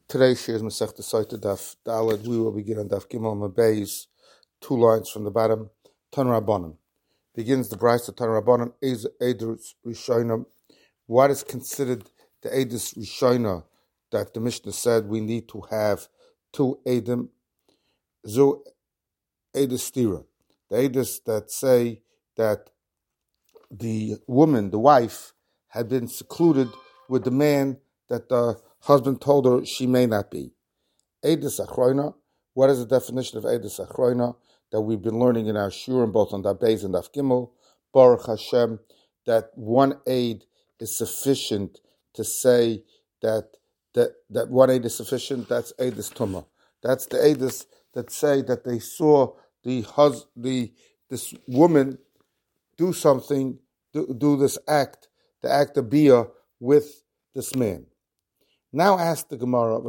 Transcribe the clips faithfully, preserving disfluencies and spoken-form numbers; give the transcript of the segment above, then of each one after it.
Today's share is Masechta Sotah Daf Daled. We will begin on Daf Gimel Mabeis, two lines from the bottom. Tan Rabbanan begins the Brisa Tan Rabbanan Eidus Rishona. What is considered the Eidus Rishona that the Mishnah said we need to have two Eidim? Zu Eidus Stira, the Eidus that say that the woman, the wife, had been secluded with the man that the husband told her she may not be. Eidus Achroina. What is the definition of Eidus Achroina that we've been learning in our shurim, both on Daf Beis and Daf Gimel? Baruch Hashem, that one aid is sufficient to say that that, that one aid is sufficient. That's Eidus Tumah. That's the Eidus that say that they saw the hus the this woman do something, do, do this act, the act of bia with this man. Now ask the Gemara,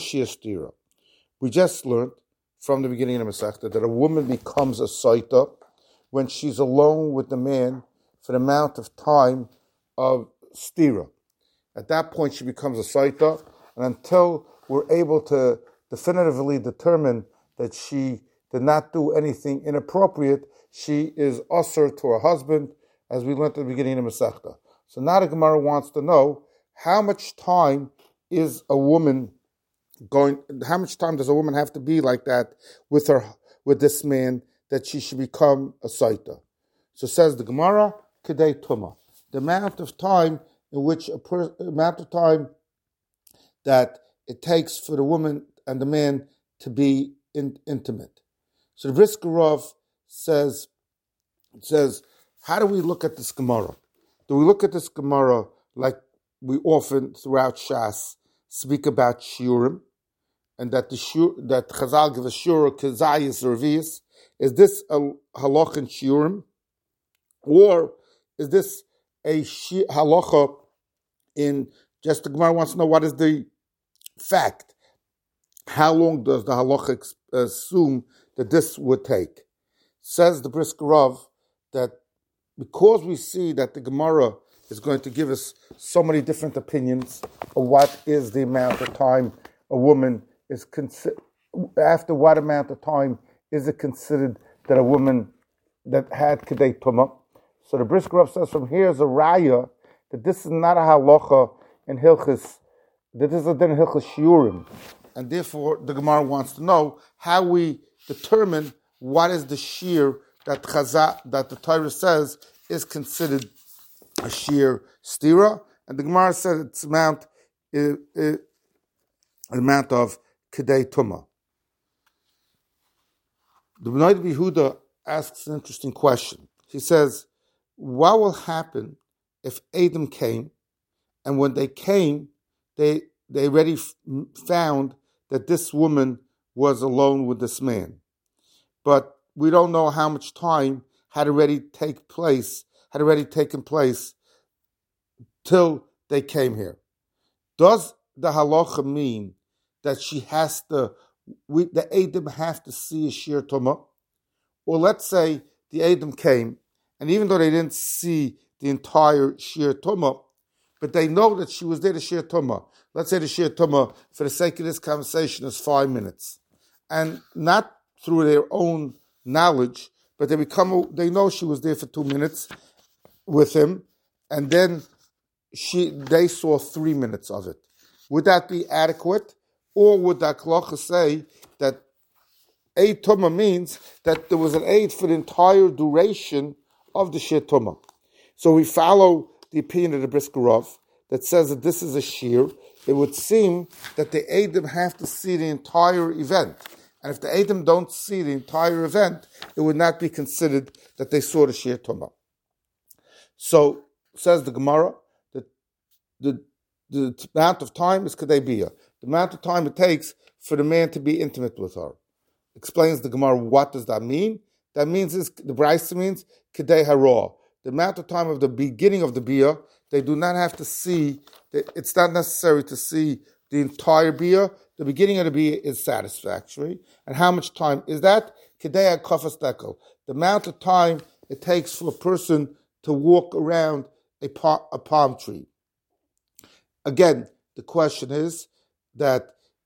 we just learned from the beginning of the Masechta that a woman becomes a Saita when she's alone with the man for the amount of time of stira. At that point, she becomes a Saita, and until we're able to definitively determine that she did not do anything inappropriate, she is usher to her husband, as we learned at the beginning of the Masechta. So now the Gemara wants to know how much time is a woman going, how much time does a woman have to be like that with her, with this man, that she should become a Saita? So says the Gemara, Kedei Tumah. The amount of time in which, a per, amount of time that it takes for the woman and the man to be in, intimate. So the Brisker Rav says, says, how do we look at this Gemara? Do we look at this Gemara like we often throughout Shas speak about shiurim, and that the shur, that Chazal give a shur kezayis or revius? Is this a halacha in shiurim, or is this a shi, halacha in just the Gemara wants to know what is the fact? How long does the halacha assume that this would take? Says the Brisker Rav that because we see that the Gemara is going to give us so many different opinions of what is the amount of time a woman is considered, after what amount of time is it considered that a woman that had Kedei Tumah. So the Brisker Rav says from here is a raya that this is not a halacha in Hilchis, that this is a din Hilchis Shiurim. And therefore the Gemara wants to know how we determine what is the shear that Chazal, that the Torah says is considered a sheer stira, and the Gemara said its amount is, is an amount of Kedei Tumah. The Bnei Yehuda asks an interesting question. He says, what will happen if Adam came, and when they came, they they already f- found that this woman was alone with this man, but we don't know how much time had already take place, had already taken place till they came here. Does the halacha mean that she has to, we, the Edom have to see a shir tumah? Or let's say the Edom came, and even though they didn't see the entire shir tumah, but they know that she was there to shir tumah. Let's say the shir tumah, for the sake of this conversation, is five minutes. And not through their own knowledge, but they become, they know she was there for two minutes with him, and then she they saw three minutes of it. Would that be adequate? Or would the halacha say that Eid Tumah means that there was an aid for the entire duration of the Shir Tumah? So we follow the opinion of the Brisker Rav that says that this is a shear. It would seem that the Eidim have to see the entire event. And if the Eidim don't see the entire event, it would not be considered that they saw the Shir Tumah. So, says the Gemara, that the, the amount of time is Kedei Bia. The amount of time it takes for the man to be intimate with her. Explains the Gemara, what does that mean? That means, is, the Brisa means Kedei Hara. The amount of time of the beginning of the Bia, they do not have to see, it's not necessary to see the entire Bia. The beginning of the Bia is satisfactory. And how much time is that? Kedei HaKafas Dekel. The amount of time it takes for a person to walk around a, a palm tree. Again, the question is that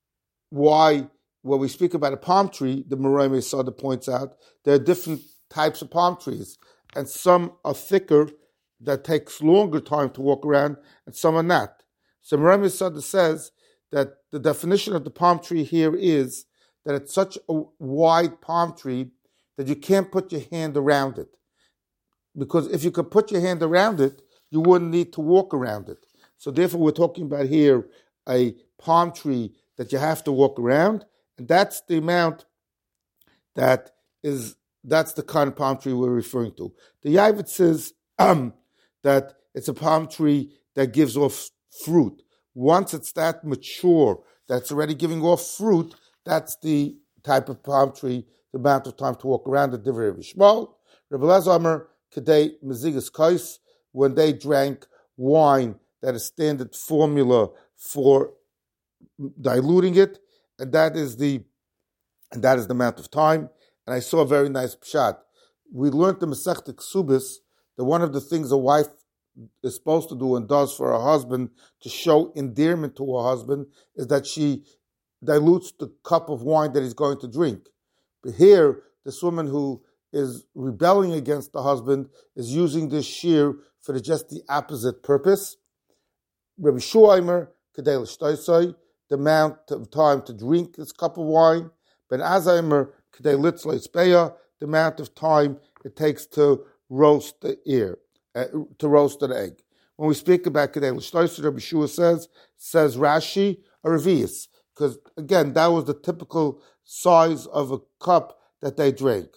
why when we speak about a palm tree, the Meray Mesada points out there are different types of palm trees, and some are thicker that takes longer time to walk around, and some are not. So Meray Mesada says that the definition of the palm tree here is that it's such a wide palm tree that you can't put your hand around it. Because if you could put your hand around it, you wouldn't need to walk around it. So therefore we're talking about here a palm tree that you have to walk around, and that's the amount that is, that's the kind of palm tree we're referring to. The Yavit says um, that it's a palm tree that gives off fruit. Once it's that mature, that's already giving off fruit, that's the type of palm tree, the amount of time to walk around the Divrei Rabbi Shmuel. Rabbi Elazar Amar, Kedei Mezigas Kais, when they drank wine that is standard formula for diluting it, and that is the and that is the amount of time. And I saw a very nice pshat. We learned the Masechta Ksubis that one of the things a wife is supposed to do and does for her husband to show endearment to her husband is that she dilutes the cup of wine that he's going to drink. But here, this woman who is rebelling against the husband is using this shear for the, just the opposite purpose. Rabbi Shuaimer, Kedei L'shtoisai, the amount of time to drink this cup of wine. Ben Azaimer, Kedei Litzlei Speya, the amount of time it takes to roast the ear, uh, to roast an egg. When we speak about Kedei L'shtoisai, Rabbi Shua says, says Rashi, a revius, because again, that was the typical size of a cup that they drank.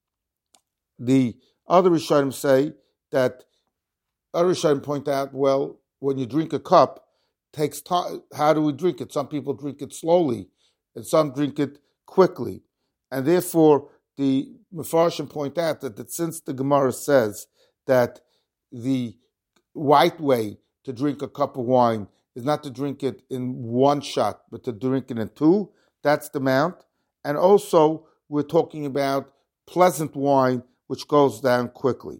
The other Rishonim say that, other Rishonim point out, well, when you drink a cup, it takes time. How do we drink it? Some people drink it slowly, and some drink it quickly. And therefore, the Mefarshim point out that, that since the Gemara says that the right way to drink a cup of wine is not to drink it in one shot, but to drink it in two, that's the amount. And also, we're talking about pleasant wine, which goes down quickly.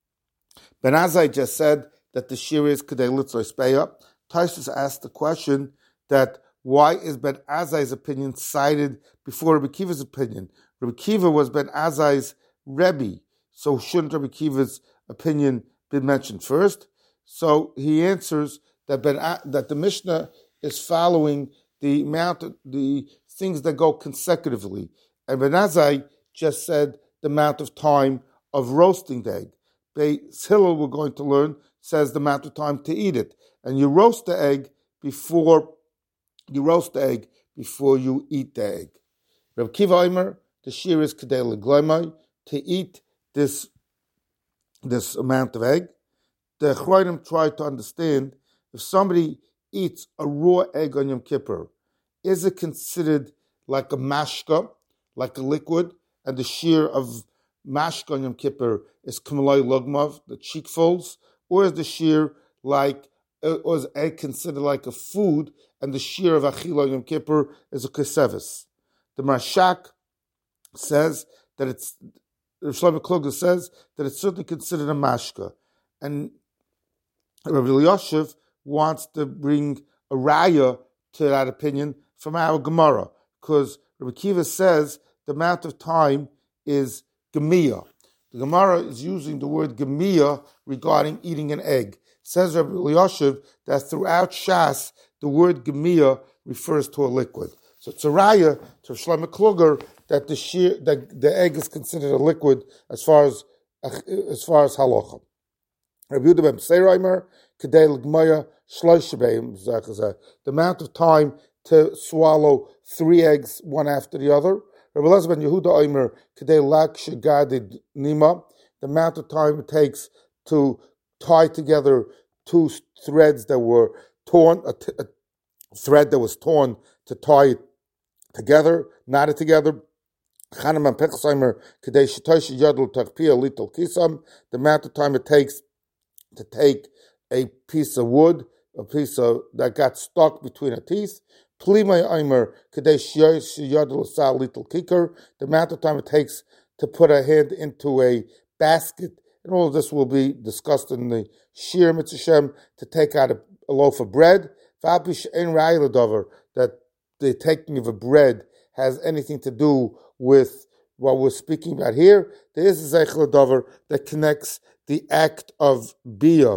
Ben Azai just said that the shir is Kedei Litzlei Speya. Taisus asked the question that why is Ben Azai's opinion cited before Rabbi Kiva's opinion? Rabbi Kiva was Ben Azai's Rebbe, so shouldn't Rabbi Kiva's opinion be mentioned first? So he answers that Ben that the Mishnah is following the amount of the things that go consecutively, and Ben Azai just said the amount of time of roasting the egg. Beis Hillel, we're going to learn, says the amount of time to eat it, and you roast the egg before you roast the egg before you eat the egg. Reb Kiva Omer, the shir is kedei legloimai, to eat this this amount of egg. The Chroinim try to understand if somebody eats a raw egg on Yom Kippur, is it considered like a mashka, like a liquid, and the shear of mashka on Yom Kippur is kamalai lugmav, the cheek folds, or is the shear like, or is egg considered like a food, and the shear of achila on Yom Kippur is a kesevis? The Marshak says that it's, Shlomo Kluger says that it's certainly considered a mashka, and Rabbi Elyashiv wants to bring a raya to that opinion from our Gemara, because Rabbi Kiva says the amount of time is gemiyah. The Gemara is using the word gemiyah regarding eating an egg. Says Rabbi Elyashiv that throughout Shas, the word gemiyah refers to a liquid. So it's a raya to Shlomo Kluger that the shear, that the egg is considered a liquid as far as as far as halacha. Rabbi Yehuda ben Seiraimer, Kedei L'Gmaya Shloisha Beim Zechazeh, the amount of time to swallow three eggs one after the other. Rabbi Elazar ben Yehuda Omer, Kedei Lak Shegadi Nima, the amount of time it takes to tie together two threads that were torn, a, t- a thread that was torn to tie it together, knotted together. Chanan ben Pechsheimer, Kedei Shetosh Yodel Tachpia Litel Kisam, the amount of time it takes to take a piece of wood, a piece of that got stuck between her teeth. Plimay Aimer, Kadesh Yodel Sal Little Kicker, the amount of time it takes to put a hand into a basket, and all of this will be discussed in the Shir Mitzvah to take out a, a loaf of bread. That the taking of a bread has anything to do with what we're speaking about here. There is a Zeichel Dover that connects the act of Bia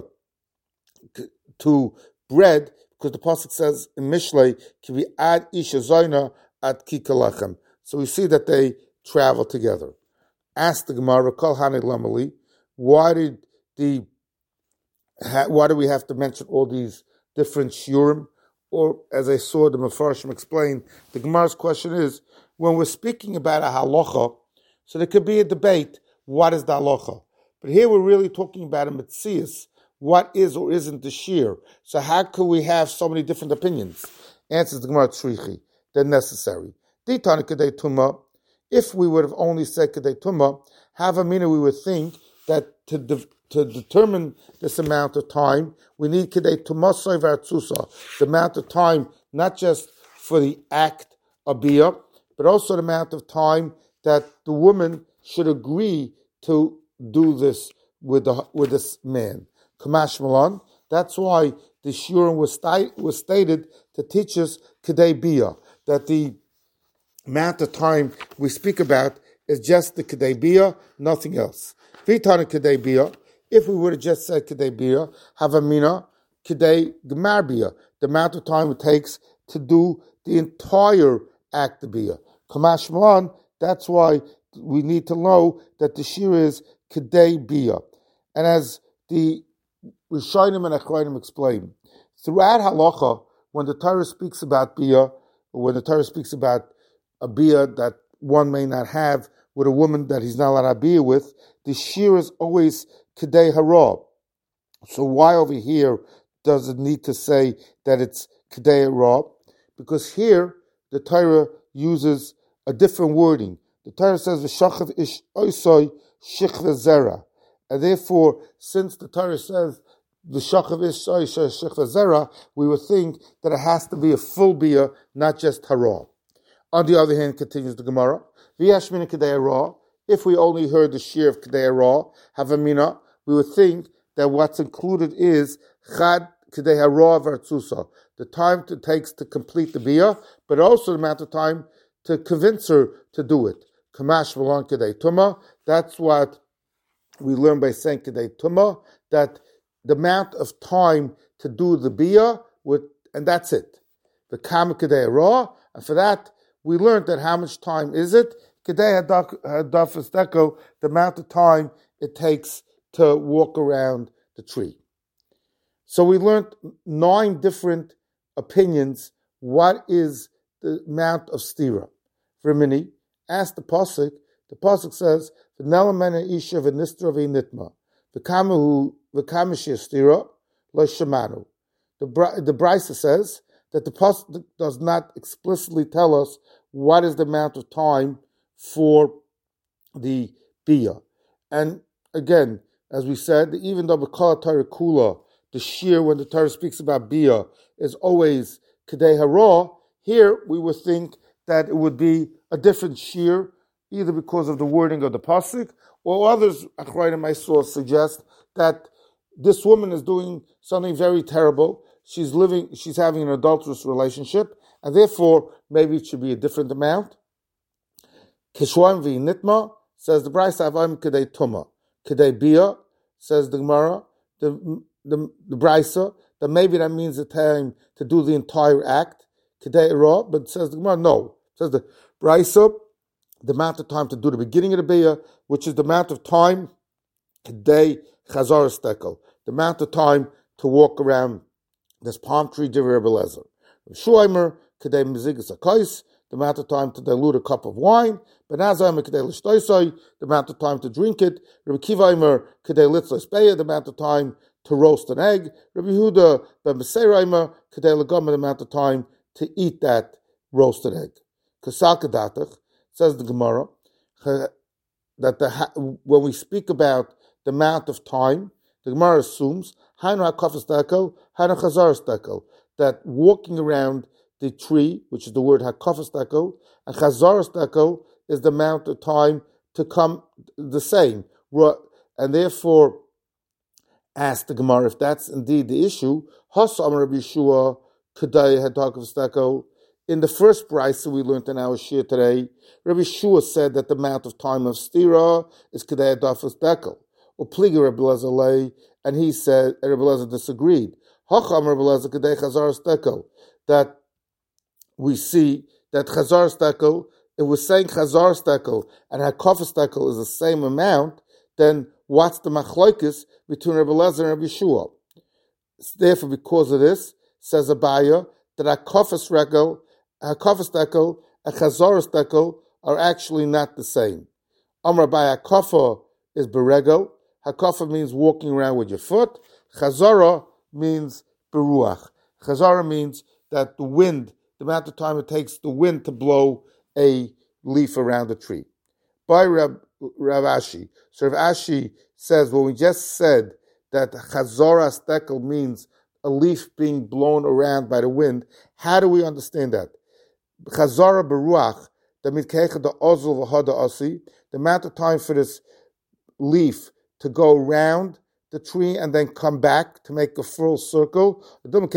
to bread, because the pasuk says in Mishlei, "Ki vi ad isha zoyna at kikalachem." So we see that they travel together. Ask the Gemara, Kol Hanei Lamali, why did the why do we have to mention all these different shiurim? Or, as I saw the Mefarshim explain, the Gemara's question is, when we're speaking about a halacha, so there could be a debate, what is the halacha? But here we're really talking about a metzias, what is or isn't the shear. So how could we have so many different opinions? Answers the Gemara Tzrichi, they're necessary. Ditana Kedei Tumah, if we would have only said Kedei Tumah, Havamina, we would think that to de- to determine this amount of time, we need Kedei Tumah Soivar Tzusa, the amount of time, not just for the act of Bia, but also the amount of time that the woman should agree to do this with the with this man. Kamash Malan. That's why the shiurim was, sti- was stated to teach us Kedei Bia, that the amount of time we speak about is just the Kedei Bia, nothing else. Vitana Kedei Bia, if we would have just said Kedei Bia, Havamina Kedei Gemar Bia, the amount of time it takes to do the entire act of Bia. Kamash Malan, that's why we need to know that the shir is Kedei Bia. And as the Rishonim and Achronim explain, throughout halacha, when the Torah speaks about Bia, or when the Torah speaks about a Bia that one may not have with a woman that he's not allowed to Bia with, the shir is always Kedei Hara. So why over here does it need to say that it's Kedei Hara? Because here the Torah uses a different wording. The Torah says v'shachav ish oisoi shichva zera, and therefore, since the Torah says v'shachav ish oisoi shichva zera, we would think that it has to be a full bia, not just hara. On the other hand, continues the Gemara, v'yashmina kedei hara. If we only heard the shir of kedei hara, havamina, we would think that what's included is chad kedei hara v'artzusa, the time it takes to complete the bia, but also the amount of time to convince her to do it. Kamash v'lon kedei tumah. That's what we learn by saying kedei tumah, that the amount of time to do the bia, with, and that's it. The kam kedei hara, and for that we learned that how much time is it? Kedei hadafas deko, the amount of time it takes to walk around the tree. So we learned nine different opinions. What is the amount of stira? For a minute, ask the pasuk. The pasuk says, "V'nelamena isha v'nistra v'nitma v'kamahu v'kamishir stira lo shemanu." The the Brisa says that the pasuk does not explicitly tell us what is the amount of time for the bia. And again, as we said, even though b'kol Torah kula, the shir when the Torah speaks about bia is always kedei hara, here we would think that it would be a different shir, either because of the wording of the pasuk, or others, Achronim I saw, suggest that this woman is doing something very terrible. She's living, she's having an adulterous relationship, and therefore maybe it should be a different amount. Kishwan v'nitma, says the Brisa, Avayim kedei tumah. Kedei bia, says the Gemara, the the, the Brisa, that maybe that means the time to do the entire act. Kedei hara, but says the Gemara, no. Says the Brisa, the amount of time to do the beginning of the bia, which is the amount of time kedei chazar stekel, the amount of time to walk around this palm tree, Divrei Rebbe Lezer. Shuaimer kedei mezigas hakos, the amount of time to dilute a cup of wine. Ben Azaimer kedei l'shtoisai, the amount of time to drink it. Rabbi Kivaimer kedei litzos beya, the amount of time to roast an egg. Rabbi Yehuda ben Beseiraimer kedei l'gam, the amount of time to eat that roasted egg. Kasakadatach, says the Gemara, that the, when we speak about the amount of time, the Gemara assumes Hainu hakafas dekel, Hainu chazaras dekel, that walking around the tree, which is the word hakafas dekel, and chazaras dekel is the amount of time to come the same. And therefore, ask the Gemara if that's indeed the issue. Hasa Amar Rabbi Yeshua kedei hadakafas dekel. In the first brisa we learned in our shir today, Rabbi Shua said that the amount of time of stira is kedei adafas dekel. Upliga Rabbi Lezer lay, and he said, and Rabbi Lezer disagreed. Hacham Rabbi Lezer kedei chazaras dekel. That we see that chazaras dekel, if we're saying chazaras dekel and hakafas dekel is the same amount, then what's the machlokes between Rabbi Lezer and Rabbi Shua? Therefore, because of this, says Abaya, that hakafas regel, hakafas dekel, and chazaras dekel are actually not the same. Amar Abaya, hakafa is beregel. Hakafa means walking around with your foot. Chazara means beruach. Chazara means that the wind, the amount of time it takes the wind to blow a leaf around a tree. By Rav, Rav Ashi. So Rav Ashi says, well, we just said that chazara stekel means a leaf being blown around by the wind. How do we understand that? Chazara beruach, the mitkecha the ozul v'hada asi, the amount of time for this leaf to go around the tree and then come back to make a full circle.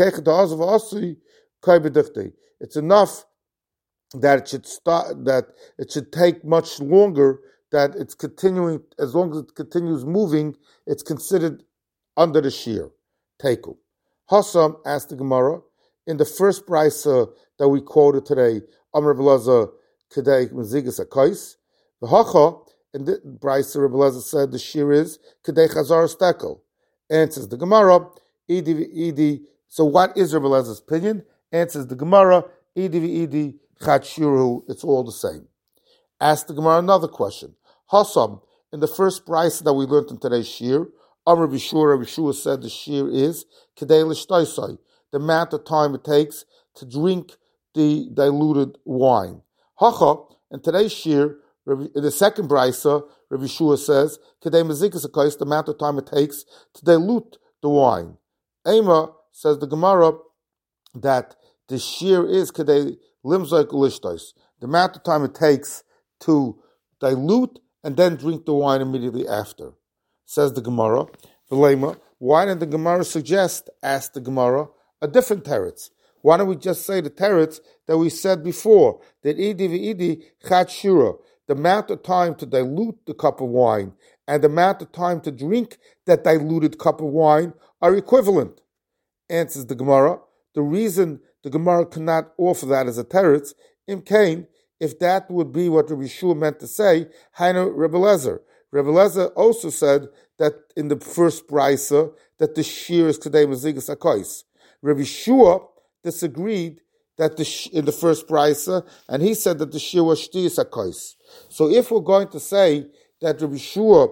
It's enough that it should start, that it should take much longer, that it's continuing, as long as it continues moving, it's considered under the shear. Teiku. Hassam asked the Gemara, in the first brisa that we quoted today, Amr B'laza Kedei Mezigas Akais, V'hacha, in the brisa Rabbi Lezer said the shear is Kedei Chazar Stekel. Answers the Gemara, Idi Idi. So what is Rabbi Lezer's opinion? Answers the Gemara, Idi Idi Chat Shiru. It's all the same. Ask the Gemara another question. Hassam, in the first brisa that we learned in today's shear, Amr Bishur, Rabbi Shua said the shear is Kedei L'shtaisai, the amount of time it takes to drink the diluted wine. Hacha, in today's shear, in the second brisa, Rabbi Shua says, Kedei Mezikas Akais, the amount of time it takes to dilute the wine. Ema says the Gemara that the shear is Kedei Limzoik Ulishtais, the amount of time it takes to dilute and then drink the wine immediately after. Says the Gemara, V'lema, why did the Gemara suggest, ask the Gemara, a different teretz? Why don't we just say the teretz that we said before, that Idi v'Idi Chat Shura, the amount of time to dilute the cup of wine and the amount of time to drink that diluted cup of wine are equivalent? Answers the Gemara, the reason the Gemara cannot offer that as a teretz, im kain, if that would be what Rabbi Shua meant to say, Hainu Rabbi Lezer. Rabbi Lezer also said that in the first brisa that the shear is Kedei Mezigas Akais. Rabbi Shua disagreed that the in the first brisa, and he said that the shear was Shtiyas Akais. So if we're going to say that Rabbi Shua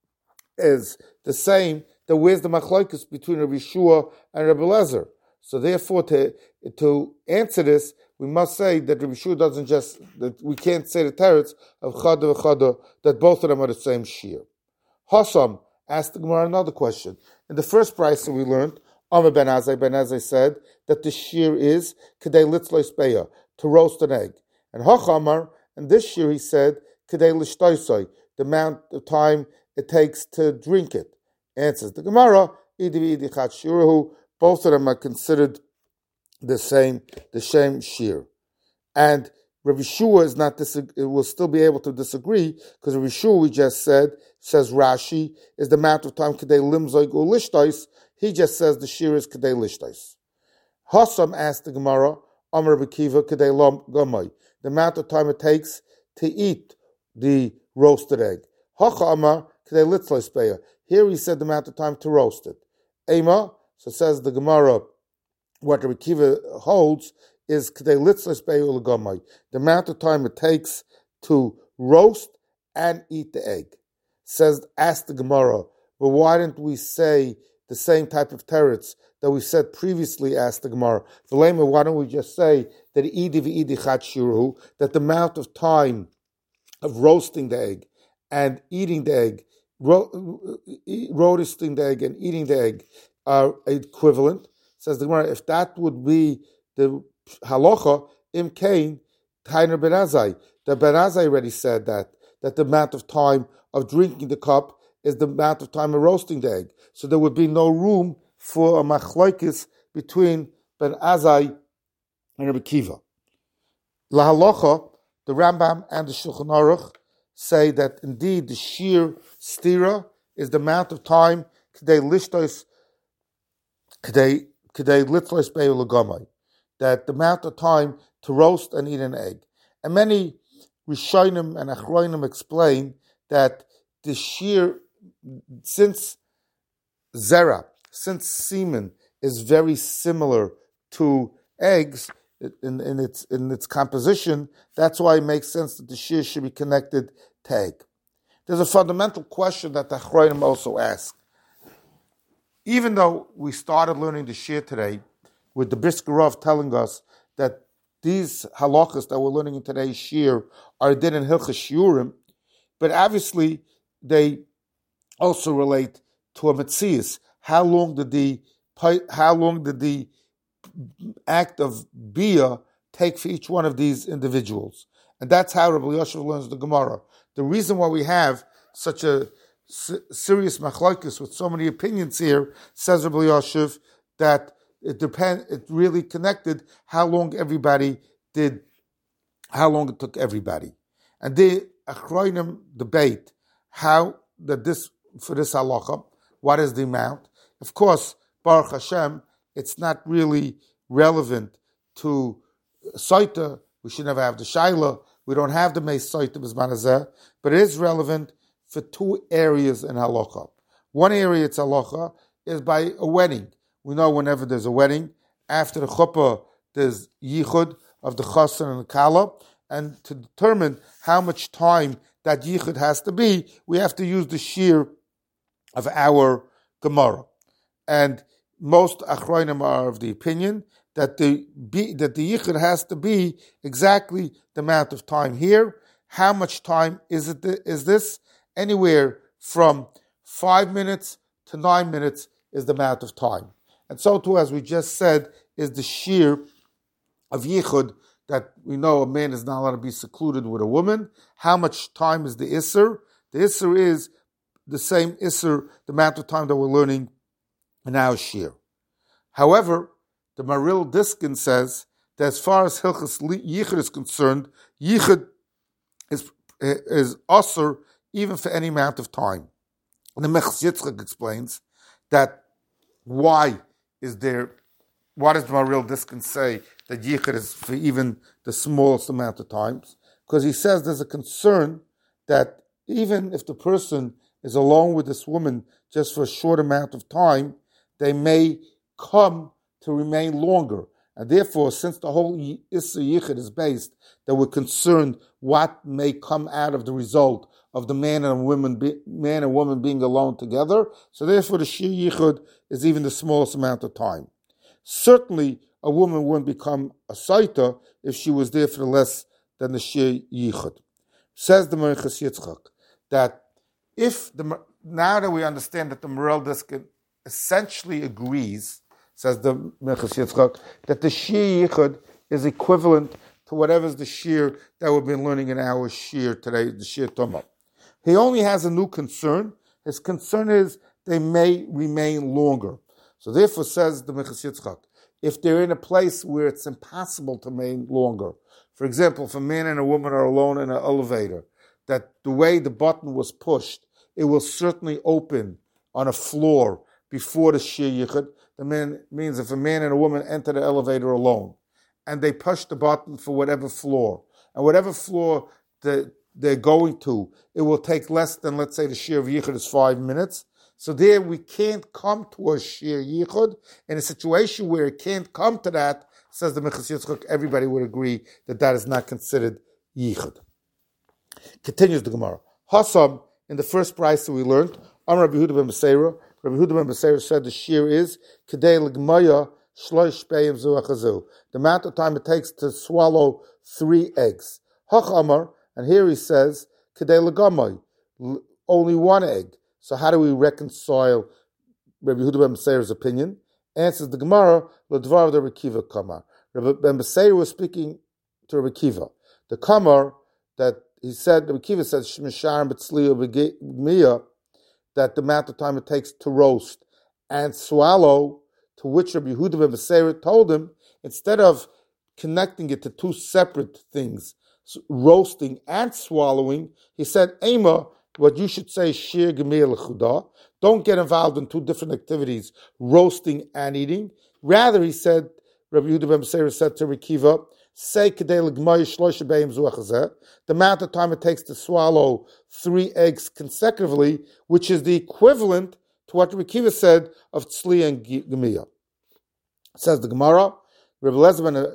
is the same, then where's the machlokes between Rabbi Shua and Rabbi Lezer? So therefore, to to answer this, we must say that Rabbi Shua doesn't just, that we can't say the teretz of Chada v'Chada, that both of them are the same shear. Hassam asked the Gemara another question. In the first brisa we learned, Amar Ben Azai, Ben Azai said that the shear is Kedei Litzlois Beya, to roast an egg. And Hachamar, and this shear he said, Kedei Lishtoisoi, the amount of time it takes to drink it. Answers the Gemara, Idi v'Idi Chat Shiruhu, both of them are considered the same, the same shear. And Rabbi Shua is not disagree, will still be able to disagree, because Rabbi Shua, we just said, says Rashi, is the amount of time Kedei Limzoig or Lishtais. He just says the shear is Kedei Lishtais. Hassam asked the Gemara, Amar B'Kiva Kedei Lom Gomai, the amount of time it takes to eat the roasted egg. Hacha Amar Kedei Litzlois Beya. Here he said the amount of time to roast it. Ema, so says the Gemara, what Rabbi Kiva holds is Kedei Litzlois Beya U'Legomai, the amount of time it takes to roast and eat the egg. Says, ask the Gemara, but why didn't we say the same type of teretz that we said previously? Asked the Gemara, V'lema, why don't we just say that Idi v'Idi Chat Shiruhu, that the amount of time of roasting the egg and eating the egg, ro- roasting the egg and eating the egg are equivalent? Says the Gemara, if that would be the halacha, im kain, Tainer Ben Azai. The Ben Azai already said that, that the amount of time of drinking the cup is the amount of time of roasting the egg. So there would be no room for a machlokes between Ben Azai and Rabbi Kiva. Lahalocha, the Rambam and the Shulchan Aruch say that indeed the sheer stira is the amount of time k'dei lishtos k'dei k'dei litzlos be'u l'gamay, that the amount of time to roast and eat an egg. And many Rishonim and Achronim explain that the sheer, since zera, since semen is very similar to eggs in, in its in its composition, that's why it makes sense that the shear should be connected to egg. There's a fundamental question that the Achronim also ask. Even though we started learning the shear today with the Brisker Rav telling us that these halachas that we're learning in today's shear are din in Hilchas Shiurim, but obviously they also relate to a metzias. How long did the how long did the act of bia take for each one of these individuals? And that's how Rabbi Yosef learns the Gemara. The reason why we have such a s- serious machlokes with so many opinions here, says Rabbi Yosef, that it depend. It really connected how long everybody did, how long it took everybody, and the Achronim debate how that this for this halacha, what is the amount? Of course, Baruch Hashem, it's not really relevant to Saita. We should never have the Shaila. We don't have the Meis Saita B'zman, but it is relevant for two areas in halacha. One area it's halacha is by a wedding. We know whenever there's a wedding, after the chuppah, there's yichud of the chassan and the kala, and to determine how much time that yichud has to be, we have to use the shear of our Gemara. And most achronim are of the opinion that the that the yichud has to be exactly the amount of time here. How much time is it? Is this anywhere from five minutes to nine minutes is the amount of time? And so too, as we just said, is the shear of yichud that we know a man is not allowed to be secluded with a woman. How much time is the isser? The isser is the same isser, the amount of time that we're learning in our shear. However, the Maril Diskin says that as far as Hilchas Yichud is concerned, Yichud is is usher even for any amount of time. And the Mechas Yitzchak explains that why is there, why does the Maril Diskin say that Yichud is for even the smallest amount of times? Because he says there's a concern that even if the person is alone with this woman just for a short amount of time, they may come to remain longer. And therefore, since the whole Issa Yichud is based, that we're concerned what may come out of the result of the man and woman, be, man and woman being alone together. So therefore, the Shir Yichud is even the smallest amount of time. Certainly, a woman wouldn't become a Saita if she was there for less than the Shir Yichud. Says the Mechas Yitzchak that if the now that we understand that the Morel Diskin essentially agrees, says the Mechas Yitzchak, that the Shir Yichud is equivalent to whatever is the Shir that we've been learning in our Shir today, the Shir Tumah. He only has a new concern. His concern is they may remain longer. So therefore, says the Mechas Yitzchak, if they're in a place where it's impossible to remain longer, for example, if a man and a woman are alone in an elevator, that the way the button was pushed, it will certainly open on a floor before the Shir Yichud. The man means if a man and a woman enter the elevator alone, and they push the button for whatever floor, and whatever floor the, they're going to, it will take less than, let's say, the Shir of Yichud is five minutes. So there we can't come to a Shir Yichud. In a situation where it can't come to that, says the Mechas Yitzchak, everybody would agree that that is not considered Yichud. Continues the Gemara. Hassam, in the first price that we learned, Amar Rabbi Yehuda ben Beseira, Rabbi Yehuda ben Beseira said the shear is Kedei L'Gmaya Shlosh Beim Zu Achazu, the amount of time it takes to swallow three eggs. Hach Amar, and here he says Kedei L'Gamay, only one egg. So how do we reconcile Rabbi Yehuda ben Beseira's opinion? Answers the Gemara, L'Dvar of the Rabbi Kiva Kamar. Rabbi ben Beseira was speaking to Rabbi Kiva. The Kamar that he said, Rabbi Kiva said, Shmishar B'tzliya B'gmiya, that the amount of time it takes to roast and swallow, to which Rabbi Yehuda ben Beseira told him, instead of connecting it to two separate things, roasting and swallowing, he said, Ema, what you should say, shir gemir lechuda, don't get involved in two different activities, roasting and eating. Rather, he said, Rabbi Yehuda ben Beseira said to Rekiva, say kedei l'gmai shlosha beim zuachazeh, the amount of time it takes to swallow three eggs consecutively, which is the equivalent to what Rekiva said of tzli and gemiyah. Says the Gemara, Rabbi Elazar ben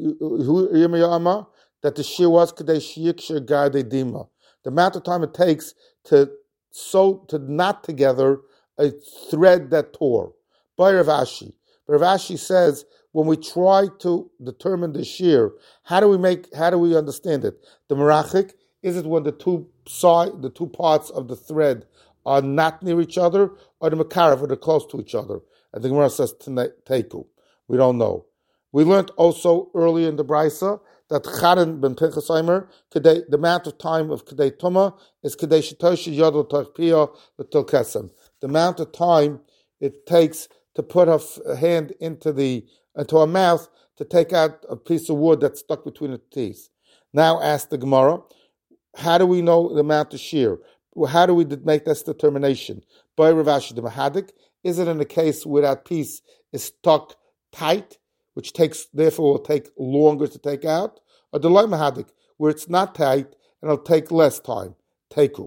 Yirmiyah Amar, that the shir was kedei shiyiksher gardei dima. The amount of time it takes to sew, to knot together a thread that tore. By Rav Ashi. Rav Ashi says, when we try to determine the shear, how do we make, how do we understand it? The merachik, is it when the two side, the two parts of the thread are not near each other, or the mekarav, when they're close to each other? And the Gemara says, teiku. We don't know. We learned also earlier in the Brisa that Charan ben Pinchas Omer, the amount of time of Kedei Tuma is Kedei Shetoshi Yodel Tarpia L'Til Kesem. The amount of time it takes to put a hand into the into a mouth to take out a piece of wood that's stuck between the teeth. Now ask the Gemara, how do we know the amount of shear? How do we make this determination? By Rav Ashi the Mahadik, is it in a case where that piece is stuck tight, which takes therefore will take longer to take out, or the loy Mahadik, where it's not tight and it'll take less time? Teku.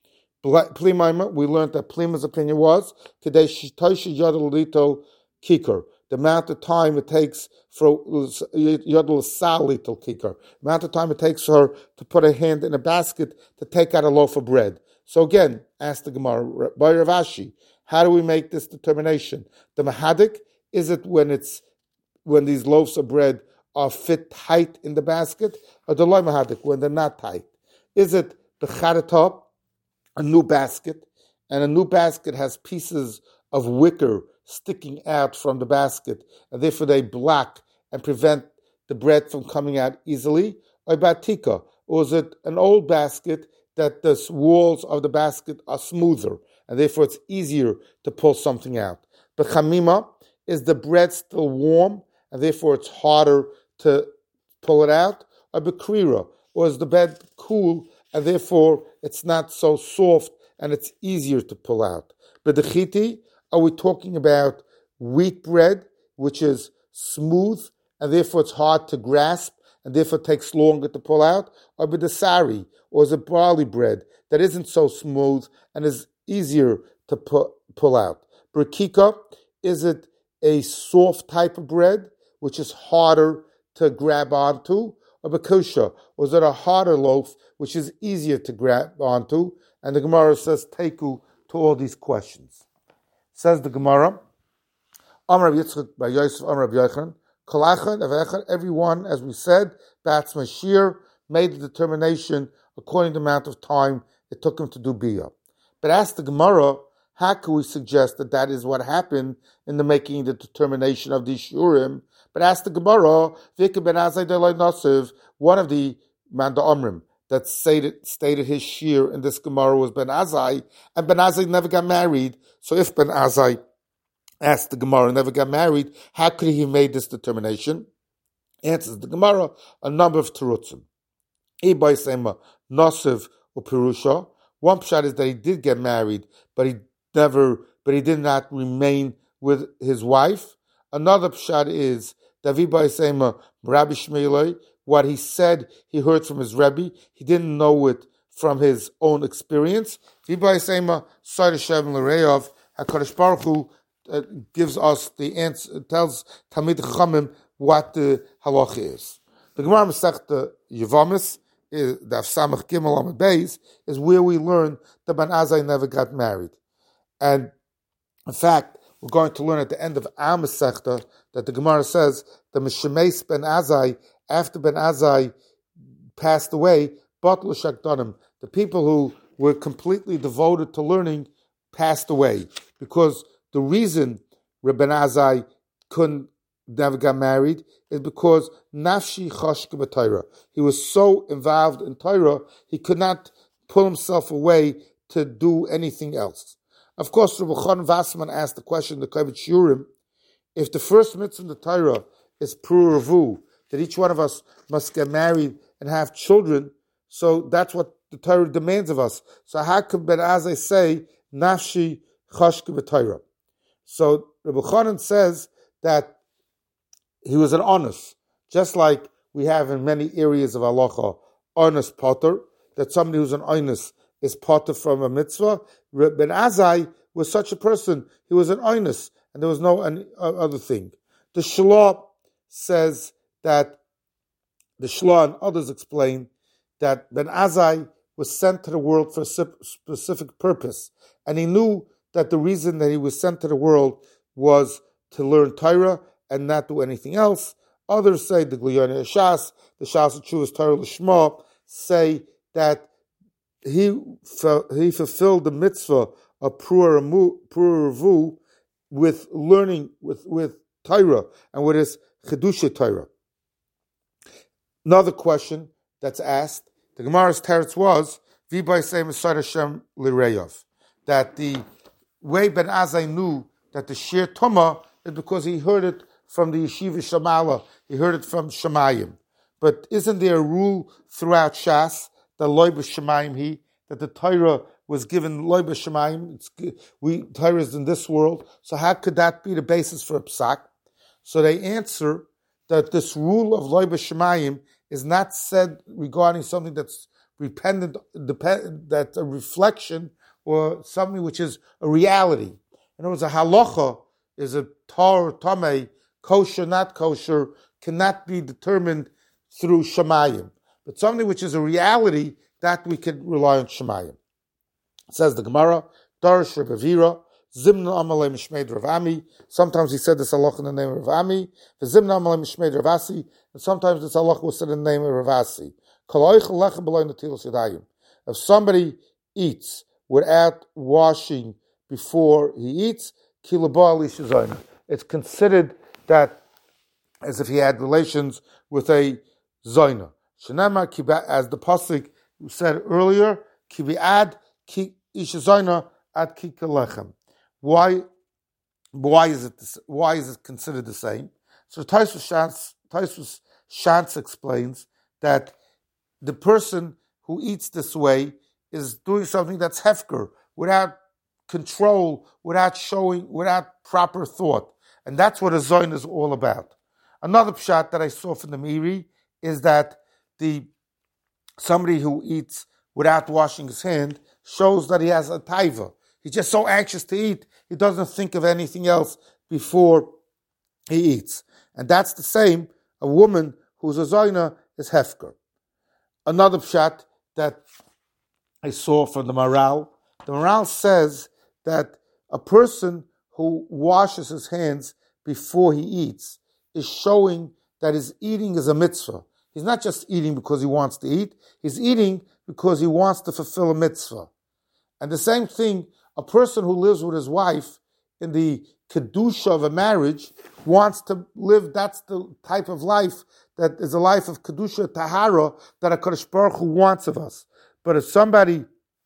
Plimaima, we learned that Plima's opinion was Kedei Shitoshi Yodel Lito Kikar. The amount of time it takes for Yodel Sal Lito Kikar. The amount of time it takes for her to put her hand in a basket to take out a loaf of bread. So again, ask the Gemara, by Rav Ashi, how do we make this determination? The Mahadik, is it when it's when these loaves of bread are fit tight in the basket, or the loy Mahadik, when they're not tight? Is it the Charatop, a new basket, and a new basket has pieces of wicker sticking out from the basket, and therefore they block and prevent the bread from coming out easily? Or batika, or is it an old basket that the walls of the basket are smoother, and therefore it's easier to pull something out? But chamima, is the bread still warm, and therefore it's harder to pull it out? Or bekrira, or is the bread cool, and therefore it's not so soft and it's easier to pull out? But the chiti, are we talking about wheat bread, which is smooth, and therefore it's hard to grasp, and therefore it takes longer to pull out? Or b'desari, or is it barley bread that isn't so smooth and is easier to pu- pull out? B'rikika, is it a soft type of bread, which is harder to grab onto? Or b'kusha, or is it a harder loaf, which is easier to grab onto? And the Gemara says, teku to all these questions. Says the Gemara, Amar Rabbi Yitzchak by Yosef, Amar Rabbi Yochanan, Kol echad av echad, everyone, as we said, Batz Mashir, made the determination according to the amount of time it took him to do Biyah. But ask the Gemara, how can we suggest that that is what happened in the making the determination of the Shurim? But ask the Gemara, Vika ben Azai delay Nasiv, one of the Manda Omrim that stated, stated his shear in this Gemara was Ben Azai, and Ben Azai never got married. So if Ben Azai asked the Gemara, never got married, how could he have made this determination? Answers the Gemara, a number of terutzim. Ibay Sema, Nasiv or Pirusha. One pshat is that he did get married, but he never, but he did not remain with his wife. Another pshat is that Ibay Sema, Rabbi Shmuelei, what he said he heard from his Rebbe, he didn't know it from his own experience. Ibay Sema, Sar Shem L'Reov, HaKadosh Baruch Hu uh, gives us the answer, tells Talmid Chachamim what the halacha is. The Gemara Masechta Yevamis, the Samach Gimel Amud Beis, is where we learn that Ben Azai never got married. And in fact, we're going to learn at the end of our Masechta that the Gemara says the Mishemes Ben Azai, after Ben Azai passed away, Batlu Shakdanim, the people who were completely devoted to learning passed away. Because the reason Ben Azai couldn't never got married is because Nafshi Chashka B'Torah. He was so involved in Torah, he could not pull himself away to do anything else. Of course, Rabbi Chon Vassman asked the question, the Kovetz Shiurim, if the first mitzvah in the Torah is Pru Revu, that each one of us must get married and have children. So that's what the Torah demands of us. So how could Ben Azai say, Nafshi chashke b'Torah? So Rabbi Chanan says that he was an honest, just like we have in many areas of halacha, honest potter, that somebody who's an honest is potter from a mitzvah. Ben Azai was such a person. He was an honest, and there was no any other thing. The Shlah says that the Shlah and others explain that Ben Azai was sent to the world for a specific purpose, and he knew that the reason that he was sent to the world was to learn Torah and not do anything else. Others say, the Gliyonei Shas, the Shas Chuvas Torah Lishma, say that he he fulfilled the mitzvah of Pura Revu with learning with with Torah and with his Chedusha Torah. Another question that's asked, the Gemara's teretz was V'bay say Mesar Hashem L'Reyav, that the way Ben Azai knew that the Shir Tumah is because he heard it from the Yeshiva Shamala, he heard it from Shemayim. But isn't there a rule throughout Shas that Loi B'Shemayim he, that the Torah was given Loi B'Shemayim? It's we Torah is in this world, so how could that be the basis for a psak? So they answer that this rule of Loi B'Shemayim is not said regarding something that's dependent, depend, that's a reflection or something which is a reality. In other words, a halacha is a tar, tameh, kosher, not kosher, cannot be determined through shemayim. But something which is a reality, that we can rely on shemayim. Says the Gemara, Darish Rebbe Vira, Zimna Amalei Mishmeid Rav Ami. Sometimes he said this halacha in the name of Rav Ami. Zimna Amalei Mishmeid Rav Asi. And sometimes this halacha was said in the name of Rav Asi. If somebody eats without washing before he eats, it's considered that as if he had relations with a zoina. As the pasuk said earlier, ad ad kikalechem. Why? Why is it? Why is it considered the same? So Taisus Shantz explains that the person who eats this way is doing something that's hefker, without control, without showing, without proper thought. And that's what a zoin is all about. Another pshat that I saw from the Miri is that the somebody who eats without washing his hand shows that he has a taiva. He's just so anxious to eat, he doesn't think of anything else before he eats. And that's the same, a woman who's a zoina is hefker. Another pshat that I saw from the Maral, the Maral says that a person who washes his hands before he eats is showing that his eating is a mitzvah. He's not just eating because he wants to eat, he's eating because he wants to fulfill a mitzvah. And the same thing, a person who lives with his wife in the kedusha of a marriage wants to live, that's the type of life that is a life of kedusha tahara that HaKadosh Baruch Hu wants of us. But if somebody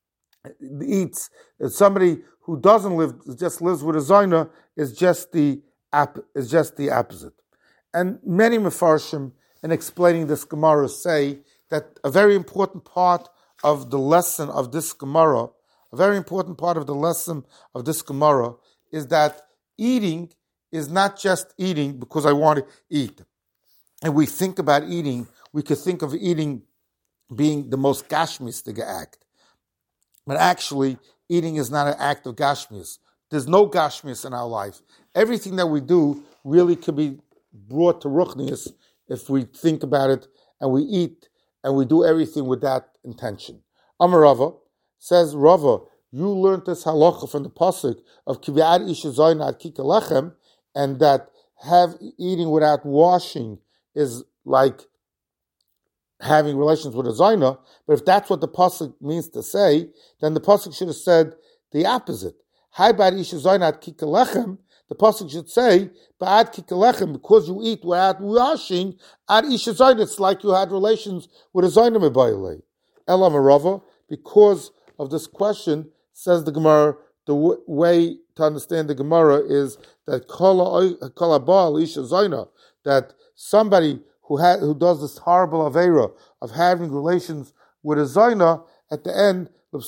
eats, if somebody who doesn't live, just lives with a zoina, is just the is just the opposite. And many mefarshim in explaining this Gemara say that a very important part of the lesson of this Gemara, a very important part of the lesson of this Gemara is that eating is not just eating because I want to eat. And we think about eating, we could think of eating being the most gashmistic act. But actually, eating is not an act of gashmis. There's no gashmis in our life. Everything that we do really could be brought to ruchnius if we think about it and we eat and we do everything with that intention. Amar Rava says, Rava, you learned this halacha from the pasuk of kivi'ad isha zoyna ad kika lechem, and that have eating without washing is like having relations with a zoyna. But if that's what the pasuk means to say, then the pasuk should have said the opposite. Hai ba'ad isha zoyna ad kika lechem. The pasuk should say, ba'ad kika lechem, because you eat without washing, ad isha zoyna, it's like you had relations with a zoyna mebayilei. Elam Rava, because of this question, says the Gemara, the w- way to understand the Gemara is that kala ba'al isha zoyna, that somebody who ha- who does this horrible avera of having relations with a zayna, at the end,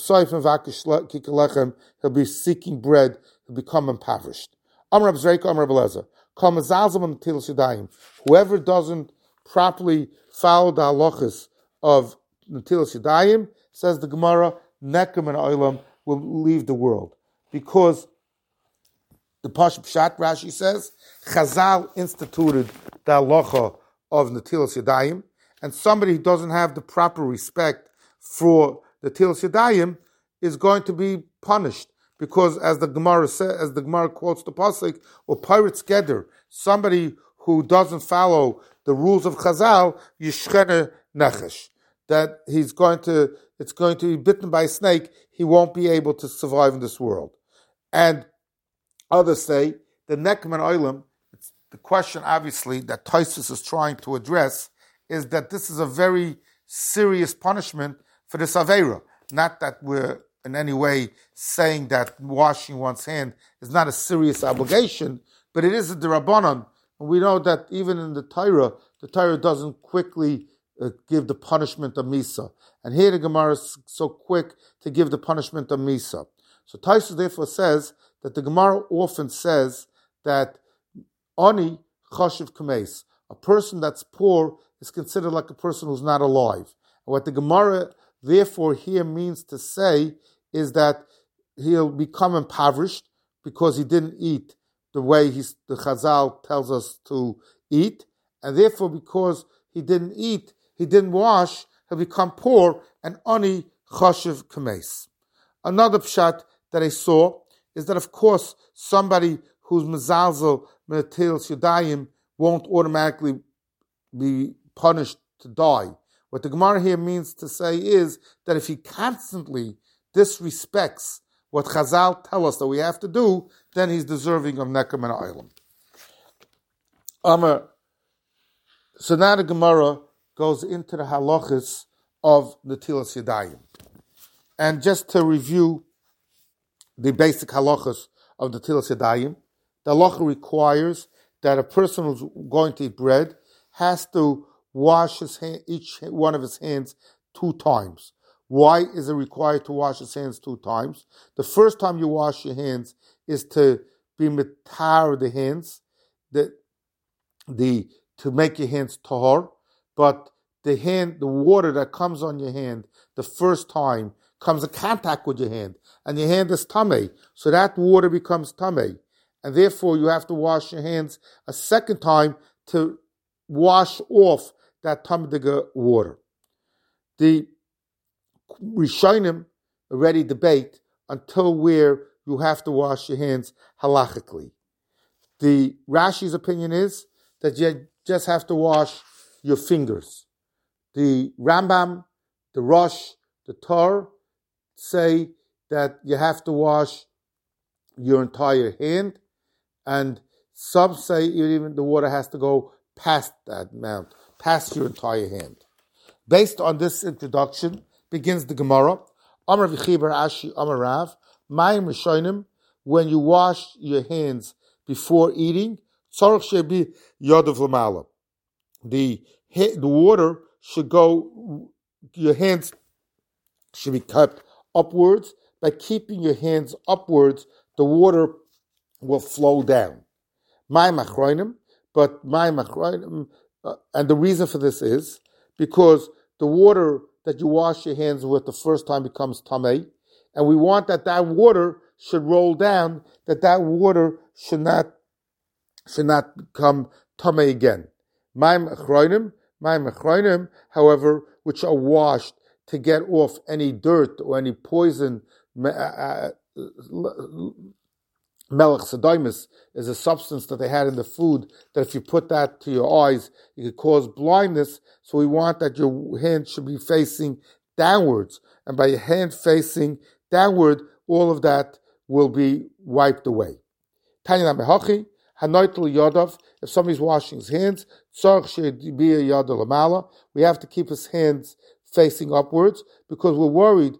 he'll be seeking bread, he'll become impoverished. Amar Abzreika, Amar Belezer. Whoever doesn't properly follow the halachas of Netilas Yadayim, says the Gemara, Nekem and Olam will leave the world. Because the Pashup Pshat, Rashi says, Chazal instituted the halacha of Netilas Yadayim, and somebody who doesn't have the proper respect for the Netilas Yadayim is going to be punished. Because as the Gemara says, as the Gemara quotes the pasuk, or pirates gather, somebody who doesn't follow the rules of Chazal, Yishchene Nechesh, that he's going to, it's going to be bitten by a snake, he won't be able to survive in this world. And others say, the Nekem and Olam, it's the question obviously that Tosfos is trying to address, is that this is a very serious punishment for this Aveira. Not that we're in any way saying that washing one's hand is not a serious obligation, but it is a D'Rabbanan. And we know that even in the Torah, the Torah doesn't quickly uh, give the punishment of Misa. And here the Gemara is so quick to give the punishment of Misa. So Tosfos therefore says that the Gemara often says that Ani Chashiv Kames, a person that's poor is considered like a person who's not alive. And what the Gemara therefore here means to say is that he'll become impoverished because he didn't eat the way he's, the Chazal tells us to eat, and therefore because he didn't eat, he didn't wash, he'll become poor, and Ani Chashiv Kames. Another pshat that I saw is that of course somebody who's Mezalzel Netilas Yadayim won't automatically be punished to die. What the Gemara here means to say is that if he constantly disrespects what Chazal tell us that we have to do, then he's deserving of Nekem and Olam. Um, so now the Gemara goes into the halachas of Netilas Yadayim. And just to review the basic halachas of Netilas Yadayim, the halacha requires that a person who's going to eat bread has to wash his hand, each one of his hands two times. Why is it required to wash his hands two times? The first time you wash your hands is to be mitar the hands, the, the to make your hands tahor, but the hand, the water that comes on your hand the first time comes in contact with your hand, and your hand is tamei, so that water becomes tamei, and therefore you have to wash your hands a second time to wash off that tamei water. The Rishonim already debate until where you have to wash your hands halachically. The Rashi's opinion is that you just have to wash your fingers. The Rambam, the Rosh, the Torah say that you have to wash your entire hand, and some say even the water has to go past that amount, past your entire hand. Based on this introduction, begins the Gemara. Amar v'chibar ashi amar Rav, mayim rishonim, when you wash your hands before eating, tzarich shebi yodav lamala. The the water should go, your hands should be kept upwards. By keeping your hands upwards, the water will flow down. Mayim achronim, but mayim achronim, uh, and the reason for this is because the water that you wash your hands with the first time becomes tamei, and we want that that water should roll down, that that water should not should not become tamei again. Ma'im achronim, ma'im achronim, however, which are washed to get off any dirt or any poison. Uh, Melech Sodaimus is a substance that they had in the food that if you put that to your eyes, it could cause blindness. So we want that your hand should be facing downwards. And by your hand facing downward, all of that will be wiped away. If somebody's washing his hands, we have to keep his hands facing upwards because we're worried.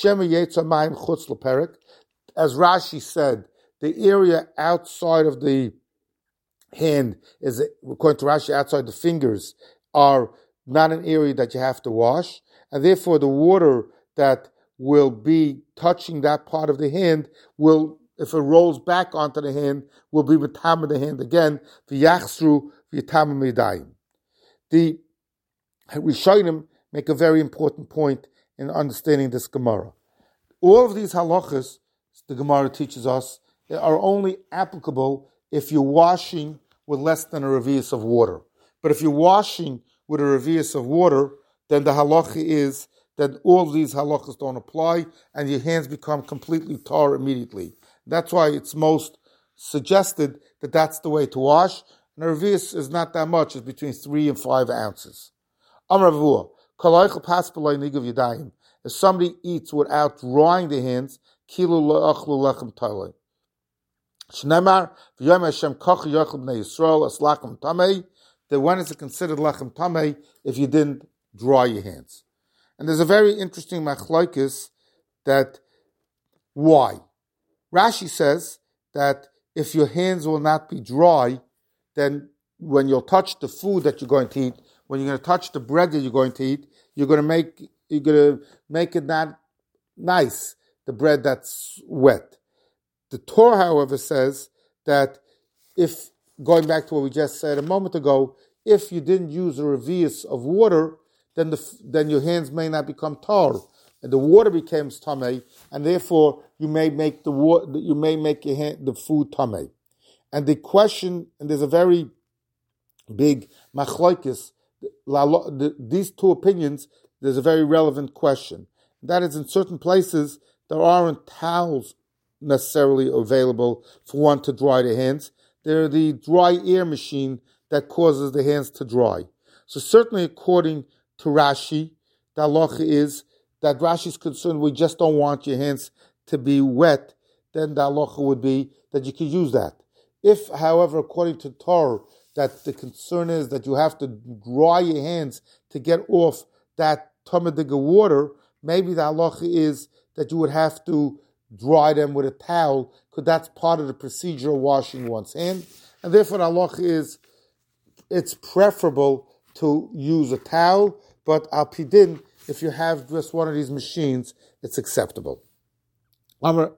As Rashi said, the area outside of the hand is, according to Rashi, outside the fingers, are not an area that you have to wash, and therefore the water that will be touching that part of the hand will, if it rolls back onto the hand, will be mitama the hand again. V'yachsru v'yitama midayim. The Rishonim make a very important point in understanding this Gemara. All of these halachas, the Gemara teaches us, are only applicable if you're washing with less than a revius of water. But if you're washing with a revius of water, then the halacha is that all of these halachas don't apply, and your hands become completely tar immediately. That's why it's most suggested that that's the way to wash. And a revius is not that much; it's between three and five ounces. Amar Avua, kalaychel pas b'loi nigav yadayim. If somebody eats without drying the hands, kilu le'achlu lechem talei. Shneimar v'yom Hashem kochi yochel b'nei Yisrael as lachem tamei. Then when is it considered lechem tamei if you didn't dry your hands? And there's a very interesting machlokes that why. Rashi says that if your hands will not be dry, then when you'll touch the food that you're going to eat, when you're going to touch the bread that you're going to eat, you're going to make you're going to make it not nice, the bread that's wet. The Torah, however, says that if, going back to what we just said a moment ago, if you didn't use a revius of water, then the then your hands may not become tar, and the water becomes tamei, and therefore you may make the water, you may make your hand, the food tamei. And the question, and there's a very big machlokes, these two opinions. There's a very relevant question. That is, in certain places there aren't towels necessarily available for one to dry the hands. They're the dry air machine that causes the hands to dry. So certainly, according to Rashi, the halacha is that Rashi is concerned we just don't want your hands to be wet. Then the halacha would be that you could use that. If, however, according to Torah, that the concern is that you have to dry your hands to get off that tamadiga water, maybe the halacha is that you would have to dry them with a towel, because that's part of the procedure of washing one's hand. And therefore the halacha is it's preferable to use a towel, but al pidin, if you have just one of these machines, it's acceptable. Umay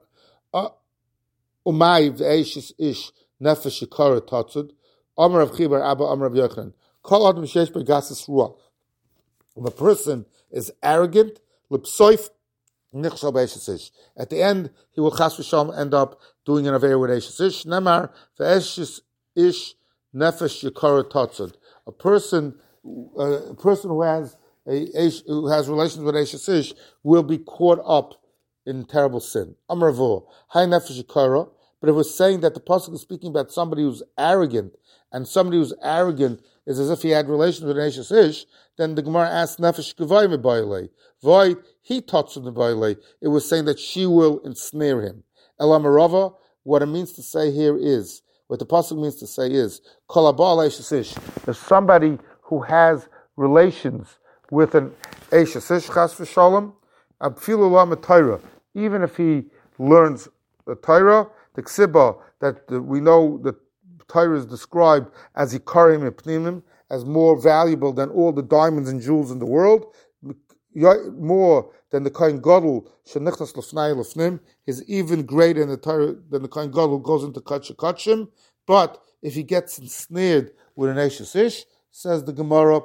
v'eish ish nefesh shikara tatzud. Amar Rav Chibar Abba Amar Rav Yochanan. Kol adam sheish begasis ruach. If a person is arrogant, lipsoif nichshal b'eishes ish. At the end, he will chas v'shalom end up doing an affair with eishes ish. Nemar v'eishes ish nefesh yikara tatzud. A person, a person who has a who has relations with eishes ish will be caught up in terrible sin. Amar Ravur, Hai nefesh yikara. But it was saying that the pasuk is speaking about somebody who's arrogant, and somebody who's arrogant is as if he had relations with an Eishes Ish, then the Gemara asks Nefesh Gevay Mebayle. Voy, he touched the Mebayle. It was saying that she will ensnare him. Elamarava, what it means to say here is, what the pasuk means to say is, Kol Abal Eishes Ish. If somebody who has relations with an Eishes Ish, Chas v'Shalom, Abfilu La M'Torah, even if he learns the Torah, the Ksiba, that the, we know that Torah is described as Ikarim and Pnimim, as more valuable than all the diamonds and jewels in the world, more than the Kohen Gadol, Shenichnas Lefnai Lefnim, is even greater than the Torah, than the Kohen Gadol who goes into Kachim Kachim. But if he gets ensnared with an Eishes Ish, says the Gemara,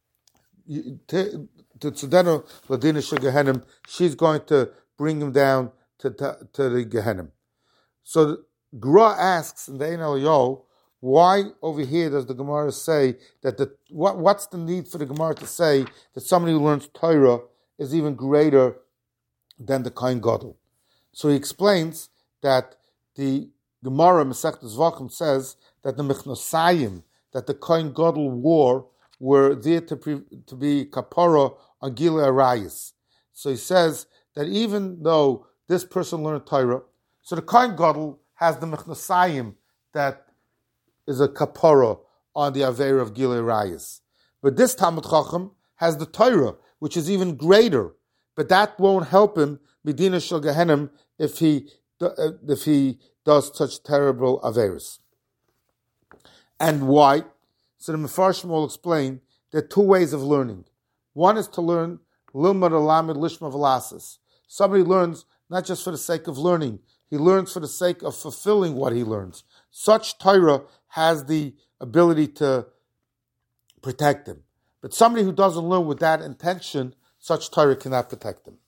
to Tzedena Ladina Shegehenim, she's going to bring him down to, to, to the Gehenim. So Gra asks in the Ein Eliyahu, why over here does the Gemara say that the what what's the need for the Gemara to say that somebody who learns Torah is even greater than the Kohen Gadol? So he explains that the Gemara Masechet Zvachim says that the Mechnosayim that the Kohen Gadol wore were there to pre, to be kapara on Gilei Arayis. So he says that even though this person learned Torah, so the Kohen Gadol has the Mechnosayim that is a kapara on the Aveira of Gilei Arayis. But this Talmud Chacham has the Torah, which is even greater. But that won't help him, Medina Shel Gehenim, if he if he does such terrible Aveiros. And why? So the Mefarshim will explain there are two ways of learning. One is to learn Lilmad Alamid Lishma Velasis. Somebody learns not just for the sake of learning, he learns for the sake of fulfilling what he learns. Such Torah has the ability to protect him. But somebody who doesn't learn with that intention, such Torah cannot protect him.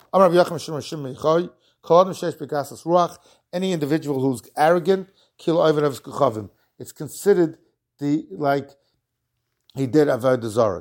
Any individual who's arrogant, it's considered the like he did avodah zarah.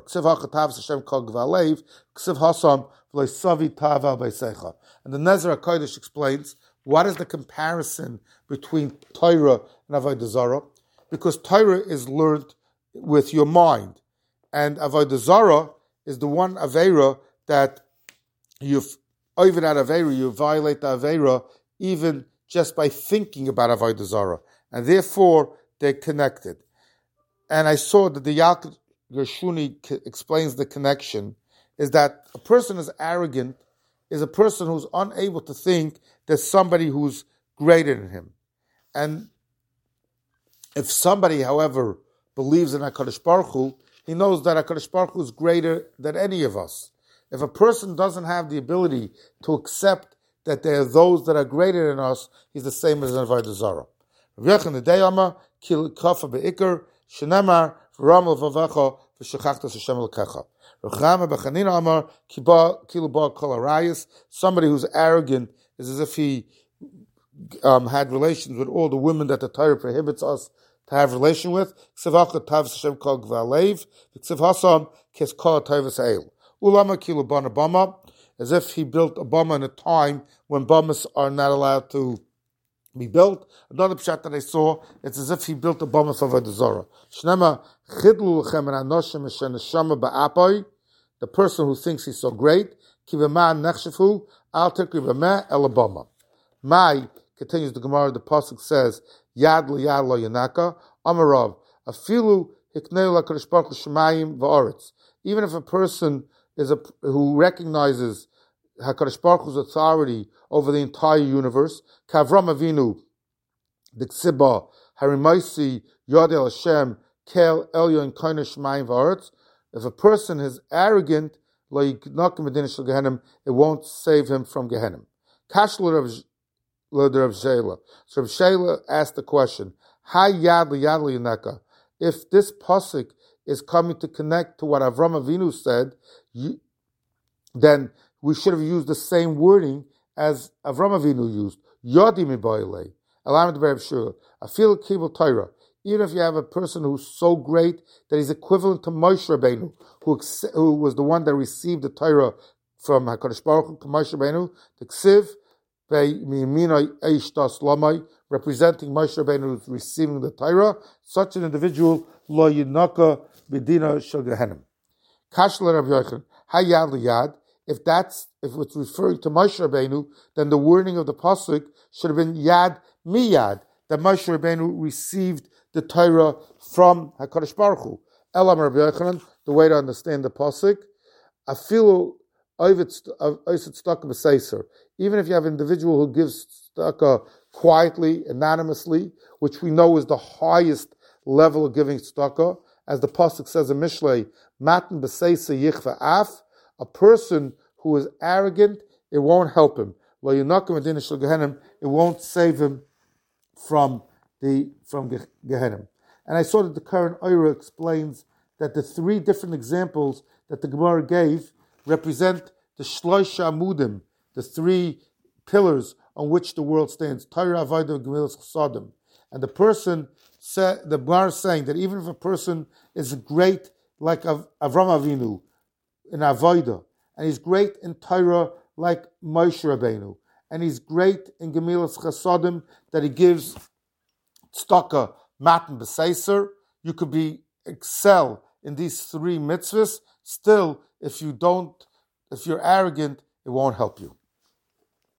And the Nezer HaKodesh explains what is the comparison between Torah and avodah zarah, because Torah is learned with your mind, and avodah zarah is the one aveira that you've over that aveira, you violate the aveira even just by thinking about avodah zarah, and therefore they're connected. And I saw that the Yalkut Gershuni explains the connection is that a person is arrogant is a person who's unable to think there's somebody who's greater than him. And if somebody, however, believes in HaKadosh Baruch Hu, he knows that HaKadosh Baruch Hu is greater than any of us. If a person doesn't have the ability to accept that there are those that are greater than us, he's the same as an Avodah Zarah. Rav Yochanan Deyama, Kil Kafa Be'ikr, Shenemar, V'Ramal V'Vacha, V'Shechachtas Hashem L'Kecha. Rav Chama B'Chanina Amar, Kilu Ba Kol Arayis, somebody who's arrogant is as if he um, had relations with all the women that the Torah prohibits us to have relation with. Ksivacha Tav Hashem Kol Gvalev, Ksiv Hasam Kes Kol Tavas Eil. Ulama Kilu Bana Bama, as if he built a bama in a time when bamas are not allowed to be built. Another pshat that I saw, it's as if he built a bama for Avodah Zarah. Shnema Chidlu Lechem and Anoshim Sheneshama Ba'apai, the person who thinks he's so great, Kivama Nechshafu, Al Tekri B'meh El Bama. Mai, continues the Gemara, the Pasuk says, Yad L'Yad Lo Yanaka, Amarav, Afilu Hiknei LaKadosh Baruch Hu Shemayim V'Aretz. Even if a person is a who recognizes HaKadosh Baruch Hu's authority over the entire universe, Kavram Avinu, the Ksiba, Harimaisi, Yodel Hashem, Kel Elyon Koinish Shemayim V'Aretz. If a person is arrogant, it won't save him from Gehenna. Kashla Rav Shela. So Rav Shela asked the question, Hay Yad L'Yad L'Yaneka. If this pasuk is coming to connect to what Avram Avinu said, you, then we should have used the same wording as Avram Avinu used. Yodi mibayilei. Alamed Rav Shula. Afil kibul Torah. Even if you have a person who's so great that he's equivalent to Moshe Rabbeinu, who, who was the one that received the Torah from HaKadosh Baruch Hu, Moshe Rabbeinu, the Ksiv, representing Moshe Rabbeinu who's receiving the Torah, such an individual, lo yinaka b'dina shel Gehenim. Kashla Rav Yochanan, hayad liyad. If that's if it's referring to Moshe Rabbeinu, then the wording of the pasuk should have been yad miyad, that Moshe Rabbeinu received the Torah from HaKadosh Baruch Hu. Elam Rabbi Yochanan, the way to understand the pasuk, afilu oivit tzedakah b'seiser. Even if you have an individual who gives tzedakah quietly, anonymously, which we know is the highest level of giving tzedakah, as the pasuk says in Mishlei, matan b'seiser yichva af, a person who is arrogant, it won't help him. Lo yinakim adin shel Gehenim, it won't save him from the from Gehenim. And I saw that the current Eira explains that the three different examples that the Gemara gave represent the Shloisha Amudim, the three pillars on which the world stands. Torah, Avodah, Gemilas Chasadim. And the person said, the Gemara is saying that even if a person is great like Av- Avram Avinu in Avodah, and he's great in Torah like Moshe Rabbeinu, and he's great in Gemilas Chasadim, that he gives tzedakah, matan b'seiser, you could be excel in these three mitzvahs. Still, if you don't, if you're arrogant, it won't help you.